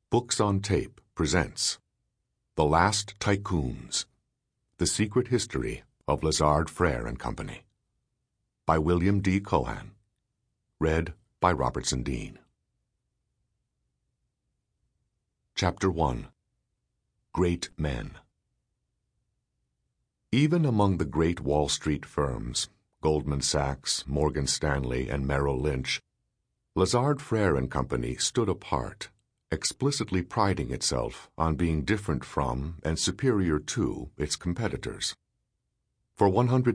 Books on Tape presents The Last Tycoons, The Secret History of Lazard Frères & Company by William D. Cohan. Read by Robertson Dean. Chapter 1. Great Men. Even among the great Wall Street firms, Goldman Sachs, Morgan Stanley, and Merrill Lynch, Lazard Frères & Company stood apart, explicitly priding itself on being different from and superior to its competitors. For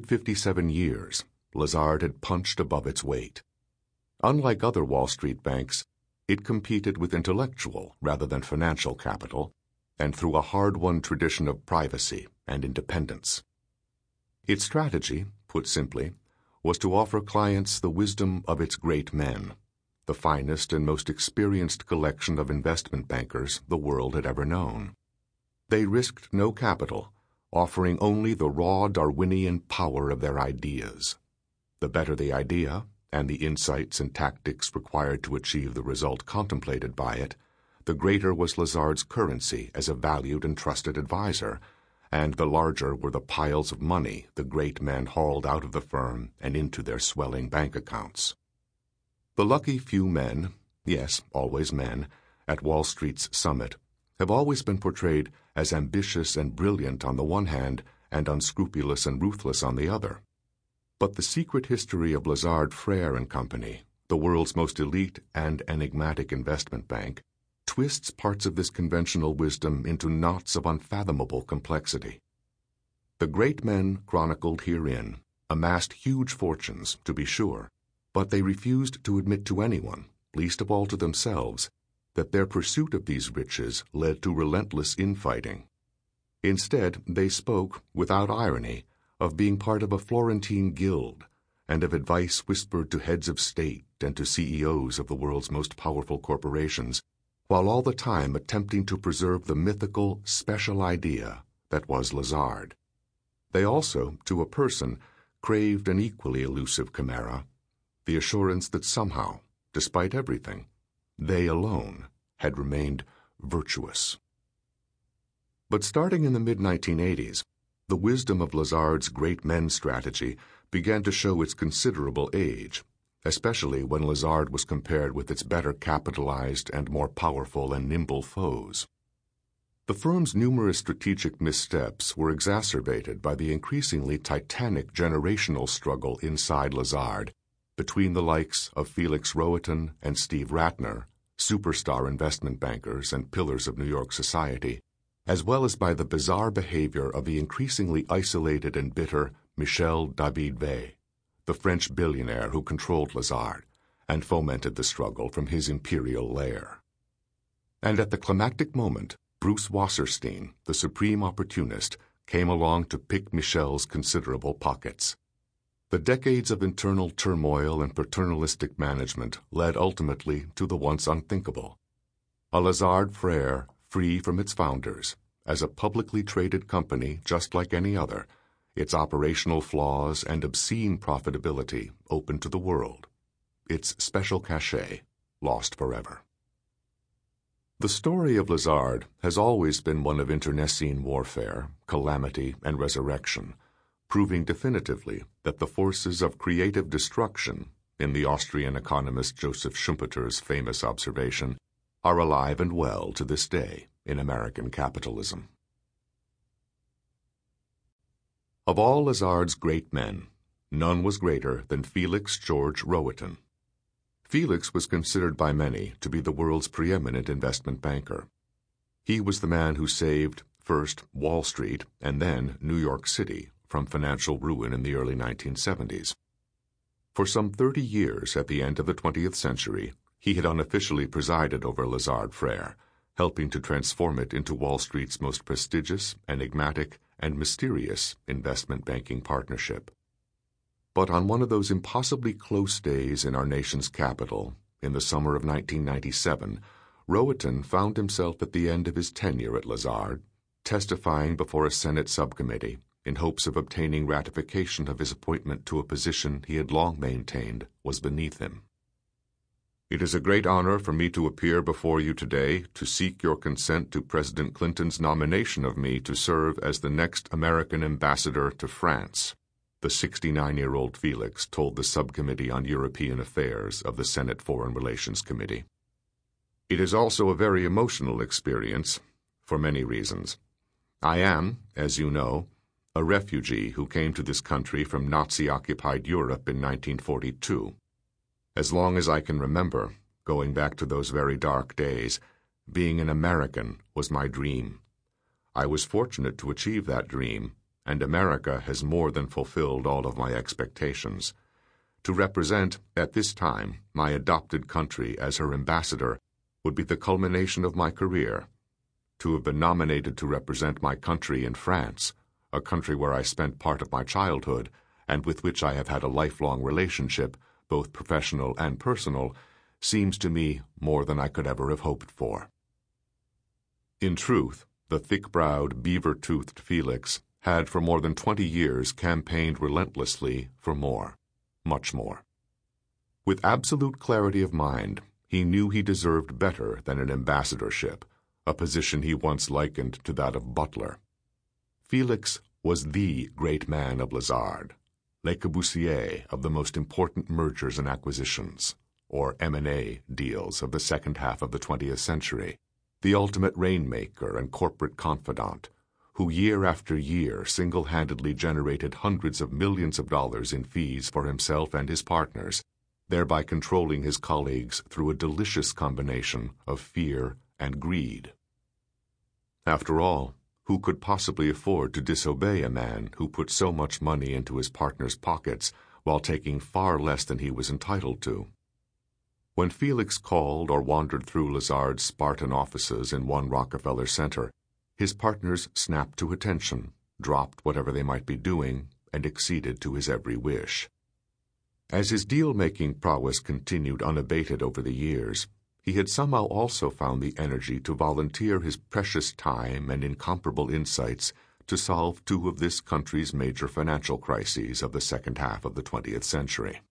157 years, Lazard had punched above its weight. Unlike other Wall Street banks, it competed with intellectual rather than financial capital, and through a hard-won tradition of privacy and independence. Its strategy, put simply, was to offer clients the wisdom of its great men, the finest and most experienced collection of investment bankers the world had ever known. They risked no capital, offering only the raw Darwinian power of their ideas. The better the idea, and the insights and tactics required to achieve the result contemplated by it, the greater was Lazard's currency as a valued and trusted advisor, and the larger were the piles of money the great men hauled out of the firm and into their swelling bank accounts. The lucky few men, yes, always men, at Wall Street's summit have always been portrayed as ambitious and brilliant on the one hand and unscrupulous and ruthless on the other. But the secret history of Lazard Frères & Company, the world's most elite and enigmatic investment bank, twists parts of this conventional wisdom into knots of unfathomable complexity. The great men chronicled herein amassed huge fortunes, to be sure, but they refused to admit to anyone, least of all to themselves, that their pursuit of these riches led to relentless infighting. Instead, they spoke, without irony, of being part of a Florentine guild, and of advice whispered to heads of state and to CEOs of the world's most powerful corporations, while all the time attempting to preserve the mythical, special idea that was Lazard. They also, to a person, craved an equally elusive chimera, the assurance that somehow, despite everything, they alone had remained virtuous. But starting in the mid-1980s, the wisdom of Lazard's great men strategy began to show its considerable age, especially when Lazard was compared with its better capitalized and more powerful and nimble foes. The firm's numerous strategic missteps were exacerbated by the increasingly titanic generational struggle inside Lazard between the likes of Felix Rohatyn and Steve Ratner, superstar investment bankers and pillars of New York society, as well as by the bizarre behavior of the increasingly isolated and bitter Michel David-Weill, the French billionaire who controlled Lazard and fomented the struggle from his imperial lair. And at the climactic moment, Bruce Wasserstein, the supreme opportunist, came along to pick Michel's considerable pockets. The decades of internal turmoil and paternalistic management led ultimately to the once unthinkable: a Lazard Frères free from its founders, as a publicly traded company just like any other, its operational flaws and obscene profitability open to the world, its special cachet lost forever. The story of Lazard has always been one of internecine warfare, calamity, and resurrection, proving definitively that the forces of creative destruction, in the Austrian economist Joseph Schumpeter's famous observation, are alive and well to this day in American capitalism. Of all Lazard's great men, none was greater than Felix George Rohatyn. Felix was considered by many to be the world's preeminent investment banker. He was the man who saved, first Wall Street and then New York City, from financial ruin in the early 1970s. For some 30 years at the end of the 20th century, he had unofficially presided over Lazard Frères, helping to transform it into Wall Street's most prestigious, enigmatic, and mysterious investment banking partnership. But on one of those impossibly close days in our nation's capital, in the summer of 1997, Rohatyn found himself at the end of his tenure at Lazard, testifying before a Senate subcommittee in hopes of obtaining ratification of his appointment to a position he had long maintained was beneath him. It is a great honor for me to appear before you today to seek your consent to President Clinton's nomination of me to serve as the next American ambassador to France, the 69-year-old Felix told the Subcommittee on European Affairs of the Senate Foreign Relations Committee. It is also a very emotional experience, for many reasons. I am, as you know, a refugee who came to this country from Nazi-occupied Europe in 1942. As long as I can remember, going back to those very dark days, being an American was my dream. I was fortunate to achieve that dream, and America has more than fulfilled all of my expectations. To represent, at this time, my adopted country as her ambassador would be the culmination of my career. To have been nominated to represent my country in France, a country where I spent part of my childhood, and with which I have had a lifelong relationship, both professional and personal, seems to me more than I could ever have hoped for. In truth, the thick-browed, beaver-toothed Felix had for more than 20 years campaigned relentlessly for more, much more. With absolute clarity of mind, he knew he deserved better than an ambassadorship, a position he once likened to that of butler. Felix was the great man of Lazard, Le Corbusier of the most important mergers and acquisitions, or M&A deals of the second half of the 20th century, the ultimate rainmaker and corporate confidant, who year after year single-handedly generated hundreds of millions of dollars in fees for himself and his partners, thereby controlling his colleagues through a delicious combination of fear and greed. After all, who could possibly afford to disobey a man who put so much money into his partner's pockets while taking far less than he was entitled to? When Felix called or wandered through Lazard's Spartan offices in One Rockefeller Center, his partners snapped to attention, dropped whatever they might be doing, and acceded to his every wish. As his deal-making prowess continued unabated over the years, he had somehow also found the energy to volunteer his precious time and incomparable insights to solve two of this country's major financial crises of the second half of the 20th century.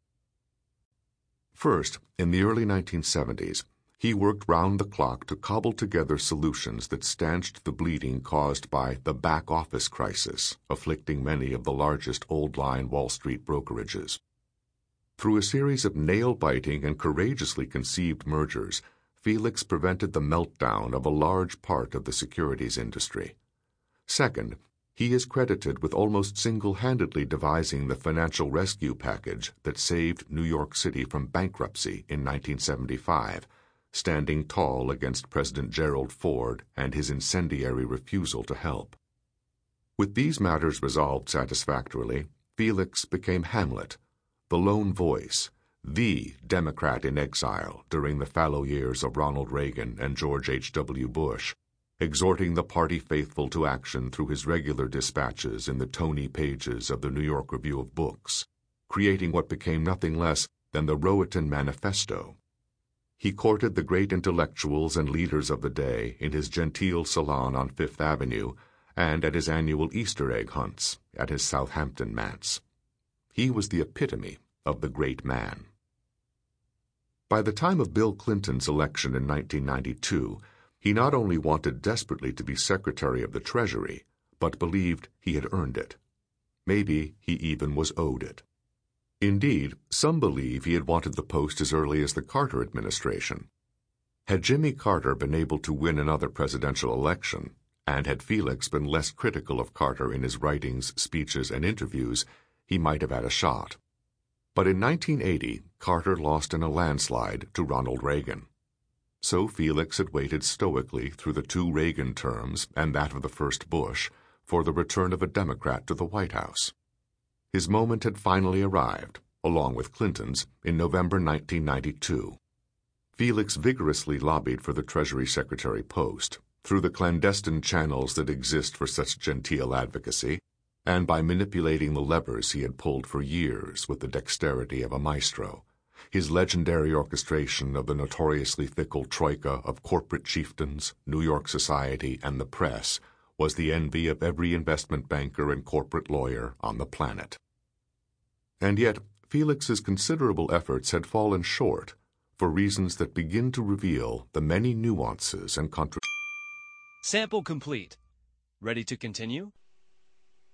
First, in the early 1970s, he worked round the clock to cobble together solutions that stanched the bleeding caused by the back-office crisis, afflicting many of the largest old-line Wall Street brokerages. Through a series of nail-biting and courageously conceived mergers, Felix prevented the meltdown of a large part of the securities industry. Second, he is credited with almost single-handedly devising the financial rescue package that saved New York City from bankruptcy in 1975, standing tall against President Gerald Ford and his incendiary refusal to help. With these matters resolved satisfactorily, Felix became Hamlet, the lone voice, the Democrat in exile during the fallow years of Ronald Reagan and George H.W. Bush, exhorting the party faithful to action through his regular dispatches in the Tony pages of the New York Review of Books, creating what became nothing less than the Rowetton Manifesto. He courted the great intellectuals and leaders of the day in his genteel salon on Fifth Avenue and at his annual Easter egg hunts at his Southampton manse. He was the epitome of the great man. By the time of Bill Clinton's election in 1992, he not only wanted desperately to be Secretary of the Treasury, but believed he had earned it. Maybe he even was owed it. Indeed, some believe he had wanted the post as early as the Carter administration. Had Jimmy Carter been able to win another presidential election, and had Felix been less critical of Carter in his writings, speeches, and interviews, he might have had a shot. But in 1980, Carter lost in a landslide to Ronald Reagan. So Felix had waited stoically through the two Reagan terms and that of the first Bush for the return of a Democrat to the White House. His moment had finally arrived, along with Clinton's, in November 1992. Felix vigorously lobbied for the Treasury Secretary post, through the clandestine channels that exist for such genteel advocacy, and by manipulating the levers he had pulled for years with the dexterity of a maestro. His legendary orchestration of the notoriously fickle troika of corporate chieftains, New York society, and the press was the envy of every investment banker and corporate lawyer on the planet. And yet, Felix's considerable efforts had fallen short, for reasons that begin to reveal the many nuances and Sample complete. Ready to continue?